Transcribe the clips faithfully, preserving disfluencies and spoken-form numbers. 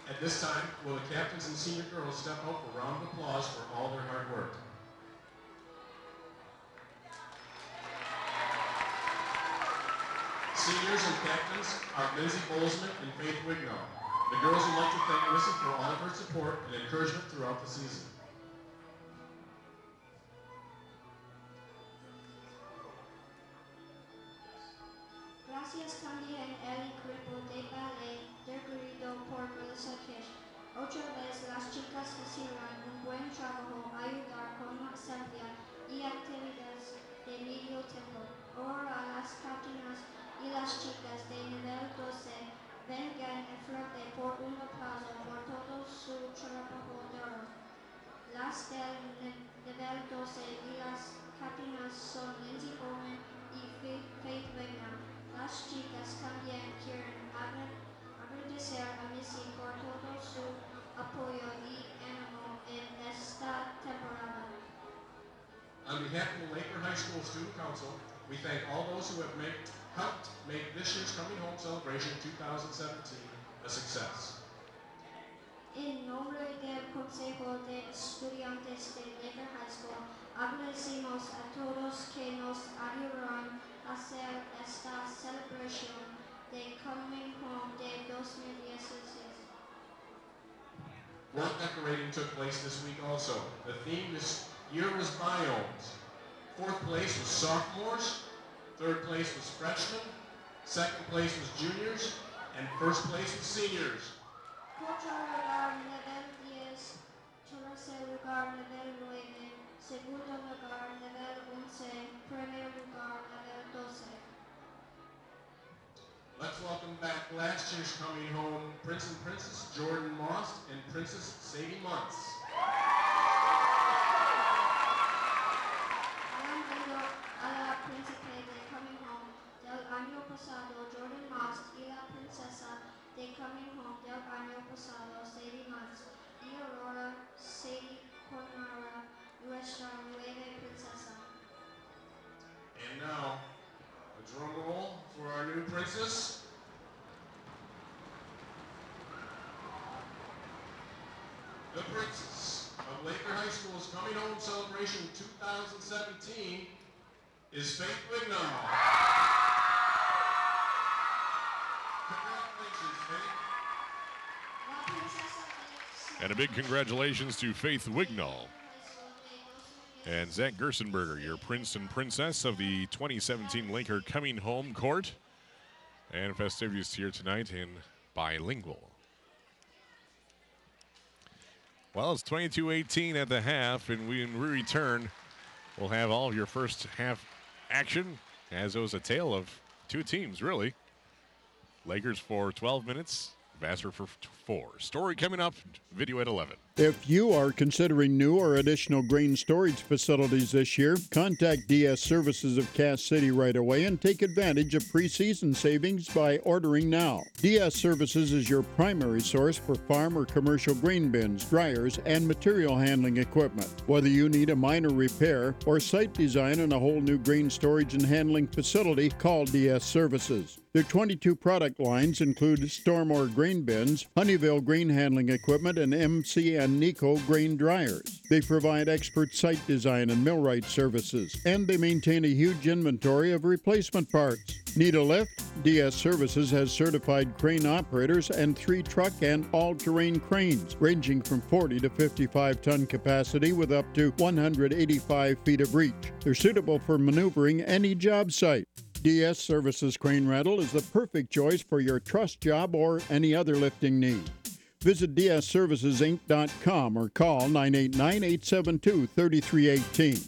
At this time, will the captains and senior girls step out for a round of applause for all their hard work. Seniors and captains are Lindsay Bolzman and Faith Wignall. The girls would like to thank Missy for all of her support and encouragement throughout the season. Gracias también el equipo de ballet dirigido por Melissa Kish. Otra vez las chicas hicieron un buen trabajo ayudar con la asamblea y actividades de medio tiempo. Ahora las capitanas y las chicas de nivel doce vengan en frente por un aplauso por todo su trabajo duro. Las del nivel doce y las capitanas son Lindsay Bowman y Faith Wignall. Las chicas también quieren agradecer a Missy por todo su apoyo y ánimo en esta temporada. On behalf of the Laker High School Student Council, we thank all those who have made, helped make this year's Coming Home Celebration twenty seventeen a success. En nombre del Consejo de Estudiantes de Laker High School, agradecemos a todos que nos ayudaron a hacer esta celebración de Coming Home de dos mil dieciséis. Work decorating took place this week also. The theme this year was biomes. Fourth place was sophomores, third place was freshmen, second place was juniors, and first place was seniors. Cuarto lugar nivel diez, tercer lugar nivel nueve, segundo lugar nivel once, primer lugar nivel doce. Let's welcome back last year's Coming Home Prince and Princess Jordan Moss and Princess Sadie Muntz. Han ido a la príncipe de Coming Home del año pasado, Jordan Moss, y la princesa de Coming Home del año pasado, Sadie Muntz, y ahora Sadie coronará nuestra nueva princesa. And now, a drum roll for our new princess. The princess of Laker High School's Coming Home Celebration twenty seventeen is Faith Wignall. Congratulations, Faith. And a big congratulations to Faith Wignall and Zach Gerstenberger, your prince and princess of the twenty seventeen Laker Coming Home Court. And festivities here tonight in bilingual. Well, it's twenty-two eighteen at the half, and when we return, we'll have all of your first half action, as it was a tale of two teams, really. Lakers for twelve minutes, Vassar for four. Story coming up, video at eleven. If you are considering new or additional grain storage facilities this year, contact D S Services of Cass City right away and take advantage of preseason savings by ordering now. D S Services is your primary source for farm or commercial grain bins, dryers, and material handling equipment. Whether you need a minor repair or site design on a whole new grain storage and handling facility, call D S Services. Their twenty-two product lines include Stormore grain bins, Honeyville grain handling equipment, and M C and Nico grain dryers. They provide expert site design and millwright services, and they maintain a huge inventory of replacement parts. Need a lift? D S Services has certified crane operators and three truck and all-terrain cranes, ranging from forty to fifty-five ton capacity with up to one hundred eighty-five feet of reach. They're suitable for maneuvering any job site. D S Services Crane Rental is the perfect choice for your truss job or any other lifting need. Visit D S services inc dot com or call nine eight nine, eight seven two, three three one eight.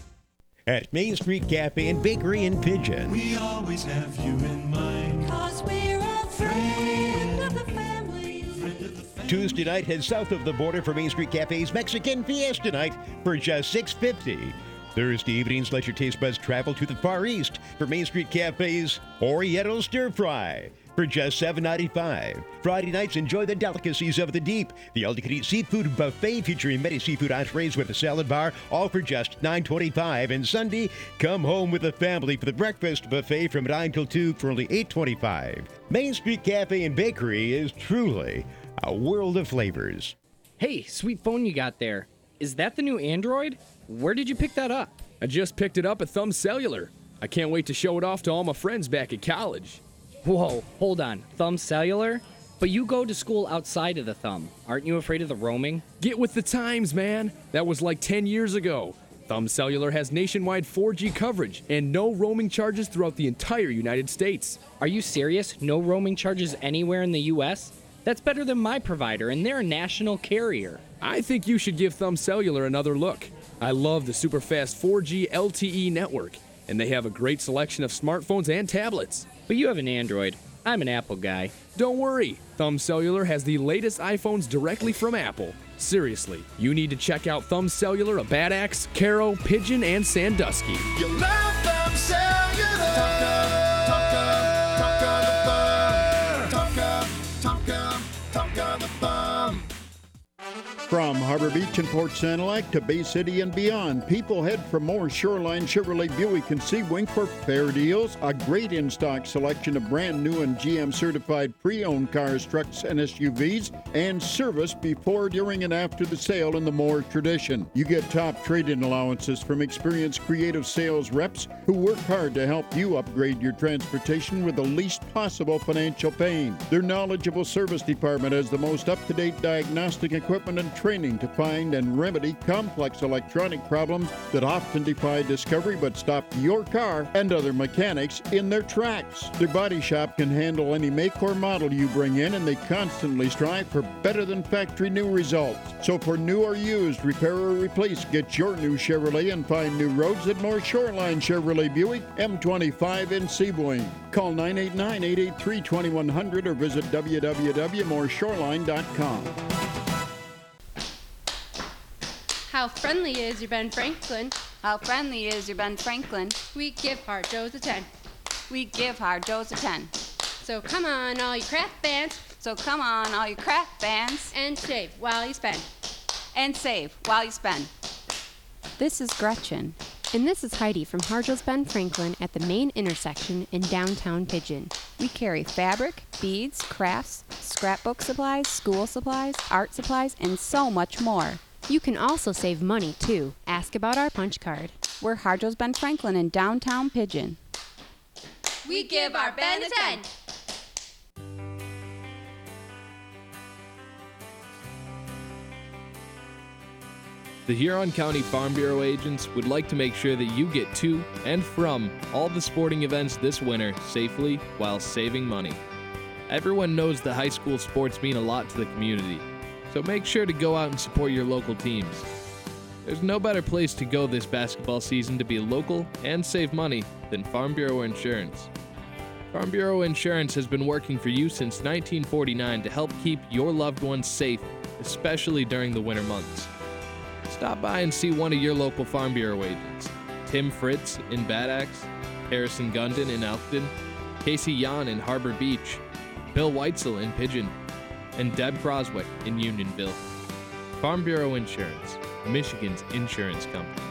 At Main Street Cafe and Bakery in Pigeon. We always have you in mind. Cause we're a friend of the family. Friend of the family. Tuesday night, head south of the border for Main Street Cafe's Mexican Fiesta Night for just six fifty. Thursday evenings, let your taste buds travel to the Far East for Main Street Cafe's Oriental Stir Fry for just seven ninety-five. Friday nights, enjoy the delicacies of the deep. The all-you-can-eat seafood buffet featuring many seafood entrees with a salad bar, all for just nine twenty-five. And Sunday, come home with the family for the breakfast buffet from nine till two for only eight twenty-five. Main Street Cafe and Bakery is truly A world of flavors. Hey, sweet phone you got there. Is that the new Android? Where did you pick that up? I just picked it up at Thumb Cellular. I can't wait to show it off to all my friends back at college. Whoa, hold on. Thumb Cellular? But you go to school outside of the Thumb. Aren't you afraid of the roaming? Get with the times, man. That was like ten years ago. Thumb Cellular has nationwide four G coverage and no roaming charges throughout the entire United States. Are you serious? No roaming charges anywhere in the U S? That's better than my provider, and they're a national carrier. I think you should give Thumb Cellular another look. I love the super fast four G L T E network, and they have a great selection of smartphones and tablets. But you have an Android. I'm an Apple guy. Don't worry, Thumb Cellular has the latest iPhones directly from Apple. Seriously, you need to check out Thumb Cellular of Bad Axe, Caro, Pigeon, and Sandusky. You love Thumb Cellular. Tonka, Tonka, Tonka the Thumb. Tonka, Tonka, Tonka the Thumb. From Harbor Beach and Port Sanilac to Bay City and beyond, people head for more Shoreline Chevrolet Buick and Sebring for fair deals, a great in-stock selection of brand new and G M certified pre-owned cars, trucks, and S U Vs, and service before, during, and after the sale in the Moore tradition. You get top trade-in allowances from experienced creative sales reps who work hard to help you upgrade your transportation with the least possible financial pain. Their knowledgeable service department has the most up-to-date diagnostic equipment and training to find and remedy complex electronic problems that often defy discovery but stop your car and other mechanics in their tracks. Their body shop can handle any make or model you bring in, and they constantly strive for better than factory new results. So for new or used, repair or replace, get your new Chevrolet and find new roads at North Shoreline Chevrolet Buick, M twenty-five in Sebring. Call nine eight nine, eight eight three, two one zero zero or visit w w w dot more shoreline dot com. How friendly is your Ben Franklin? How friendly is your Ben Franklin? We give Hard Joe's a ten. We give Hard Joe's a ten. So come on, all you craft fans. So come on, all you craft fans. And save while you spend. And save while you spend. This is Gretchen. And this is Heidi from Hard Joe's Ben Franklin at the main intersection in downtown Pigeon. We carry fabric, beads, crafts, scrapbook supplies, school supplies, art supplies, and so much more. You can also save money, too. Ask about our punch card. We're Hard Joe's Ben Franklin in downtown Pigeon. We give our Ben a ten. The Huron County Farm Bureau agents would like to make sure that you get to and from all the sporting events this winter safely while saving money. Everyone knows that high school sports mean a lot to the community, so make sure to go out and support your local teams. There's no better place to go this basketball season to be local and save money than Farm Bureau Insurance. Farm Bureau Insurance has been working for you since nineteen forty-nine to help keep your loved ones safe, especially during the winter months. Stop by and see one of your local Farm Bureau agents. Tim Fritz in Bad Axe, Harrison Gundon in Elkton, Casey Yan in Harbor Beach, Bill Weitzel in Pigeon, and Deb Croswick in Unionville. Farm Bureau Insurance, Michigan's insurance company.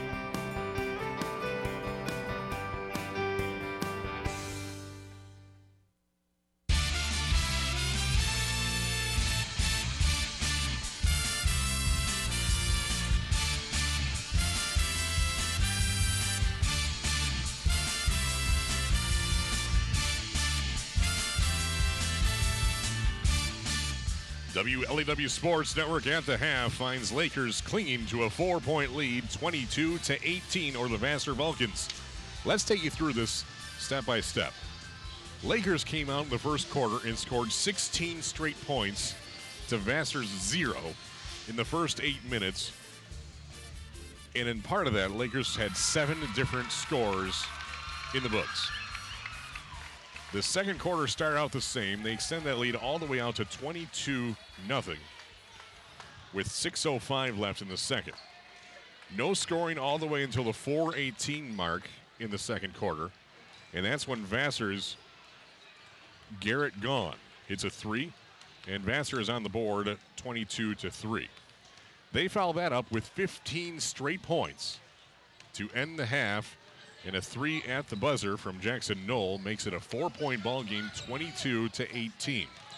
W L E W Sports Network at the half finds Lakers clinging to a four-point lead, twenty-two to eighteen, or the Vassar Vulcans. Let's take you through this step by step. Lakers came out in the first quarter and scored sixteen straight points to Vassar's zero in the first eight minutes. And in part of that, Lakers had seven different scores in the books. The second quarter started out the same. They extend that lead all the way out to twenty-two nothing with six oh five left in the second. No scoring all the way until the four eighteen mark in the second quarter. And that's when Vassar's Garrett Gahn hits a three, and Vassar is on the board twenty-two to three. They foul that up with fifteen straight points to end the half. And a three at the buzzer from Jackson Knoll makes it a four-point ball game, twenty-two to eighteen.